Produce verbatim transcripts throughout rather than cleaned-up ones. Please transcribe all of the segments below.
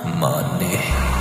مانی.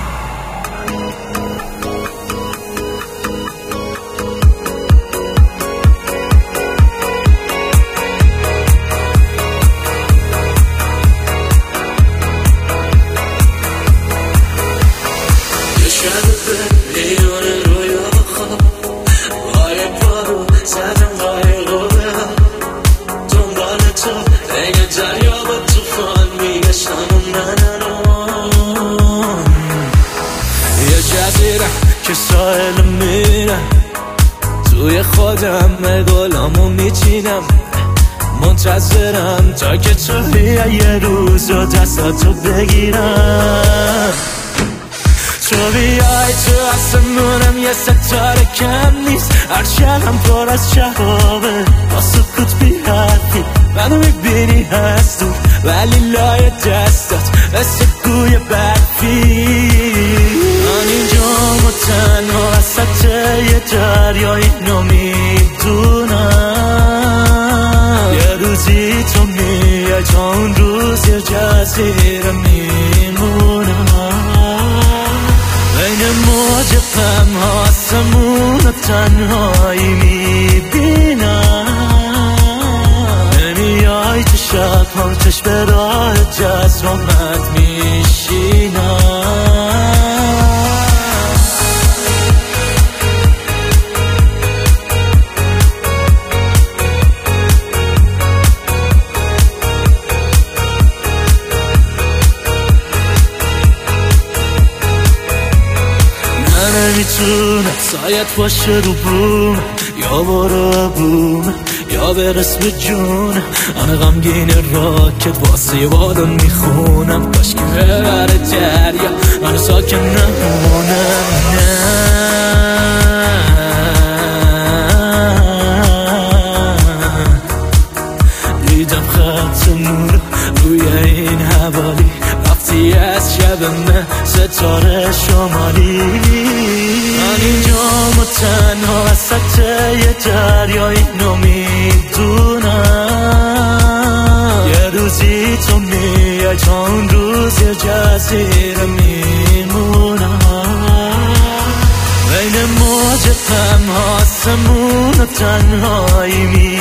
که ساحل میرم توی خودم گلامو میچینم، منتظرم تا که تو بیای یه روز و دستاتو بگیرم. تو بیای تو آسمونم یه ستاره کم نیست، هرچند پر از شهابه با سکوت بی حرفی منو میبینی هست دور، ولی لای دستات مثل گوی برفی. من اینجام و تنها وسط یه دریا اینو میدونم، یه روزی تو میای تا اون روز یه جزیره میمونم. بین موج پمها آسمون و تنهایی میبینم، نمیای تو شب هم چشم به راه جزر آمد میشینم. نمیتونه سایت باشه رو بوم، یا برو بوم یا برس به جون. آن غمگین راکت واسه بادم میخونم، کاش که ببره دریا من ساکن نمونم. دیدم خط نور روی این حوالی، رفتی از شب من ستاره شمالی. من اینجام و تنها وسط یه دریا اینو میدونم، یه روزی تو میای تا اون روز یه جزیره میمونم. بین موج پمها آسمون و تنهایی میمونم،